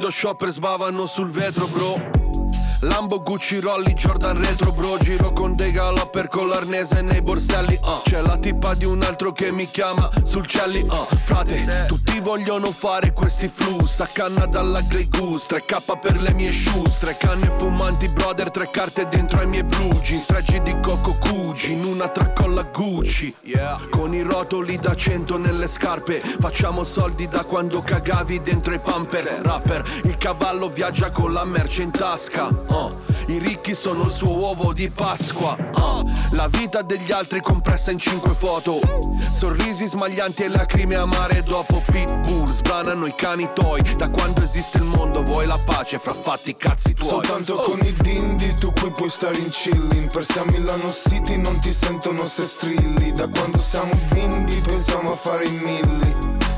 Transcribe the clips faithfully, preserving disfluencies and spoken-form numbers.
Quando shopper sbavano sul vetro, bro. Lambo, Gucci, Rolli, Jordan retro, bro. Giro con dei galopper con l'arnese nei borselli, uh. C'è la tipa di un altro che mi chiama sul celli, uh. Frate, tutti vogliono fare questi flus. A canna dalla Grey Goose, tre K per le mie shoes. Tre canne fumanti, brother, tre carte dentro ai miei blue jeans. Tre G di Coco Gucci, in una tracolla Gucci, yeah. Con i rotoli da cento nelle scarpe. Facciamo soldi da quando cagavi dentro i Pampers. Rapper, il cavallo viaggia con la merce in tasca. Uh, I ricchi sono il suo uovo di Pasqua, uh, la vita degli altri compressa in cinque foto. Sorrisi smaglianti e lacrime amare dopo. Pitbull, sbranano i cani toi. Da quando esiste il mondo vuoi la pace fra fatti cazzi tuoi. Soltanto oh. con i dindi tu qui puoi stare in chillin'. Persi a Milano City non ti sentono se strilli. Da quando siamo bimbi pensiamo a fare i milli.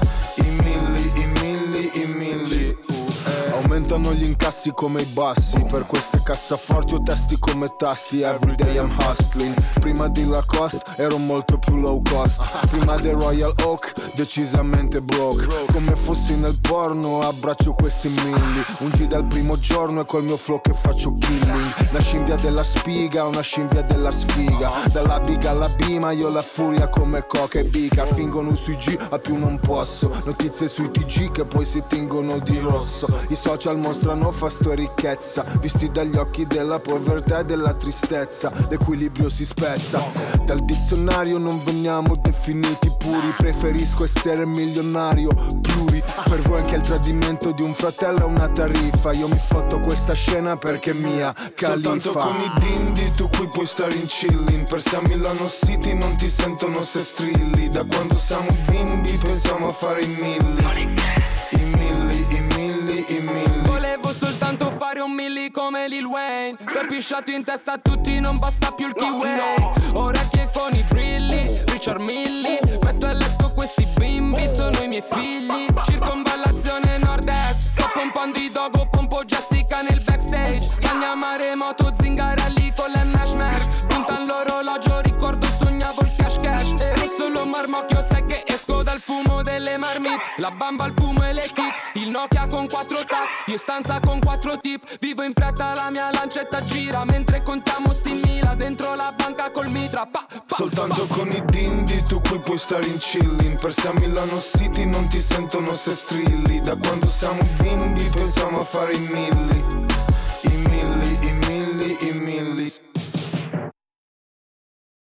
I milli, i milli, i milli. Aumentano gli incassi come i bassi. Per queste cassaforti ho testi come tasti. Everyday I'm hustling. Prima di Lacoste ero molto più low cost. Prima del Royal Oak decisamente broke. Come fossi nel porno abbraccio questi milli. Un G dal primo giorno e col mio flow che faccio killing. Una scimmia della spiga, una scimmia della sfiga. Dalla biga alla bima io la furia come coca e bica. Fingono sui G a più non posso. Notizie sui T G che poi si tingono di rosso. I social mostrano fasto e ricchezza, visti dagli occhi della povertà e della tristezza. L'equilibrio si spezza. Dal dizionario non veniamo definiti puri. Preferisco essere milionario pluri. Per voi anche il tradimento di un fratello è una tariffa. Io mi fotto questa scena perché è mia califa. Soltanto con i dindi tu qui puoi stare in chillin'. Persi a Milano City non ti sentono se strilli. Da quando siamo bimbi pensiamo a fare i milli. I milli, i milli, i milli. Volevo soltanto fare un milli come Lil Wayne. Poi pisciato in testa a tutti, non basta più il Kiwi. Ora che con i brilli, Richard Milli. Metto a letto questi bimbi, sono i miei figli. Circonvallazione nord-est. Sto pompando i dogo, pompo Jessica nel backstage. Bagna maremoto, zingarelli con l'Nashmer. Puntan l'orologio, ricordo sognavo il cash cash. Ero solo marmocchio, sai che esco dal fumo delle marmite. La bamba al fumo e le kick. Il Nokia con quattro tac, io stanza con quattro tip. Vivo in fretta, la mia lancetta gira mentre contiamo sti mila dentro la banca col mitra. Pa, pa, Soltanto pa. con i dindi tu qui puoi stare in chillin'. Persi a Milano City non ti sentono se strilli. Da quando siamo bimbi pensiamo a fare i milli.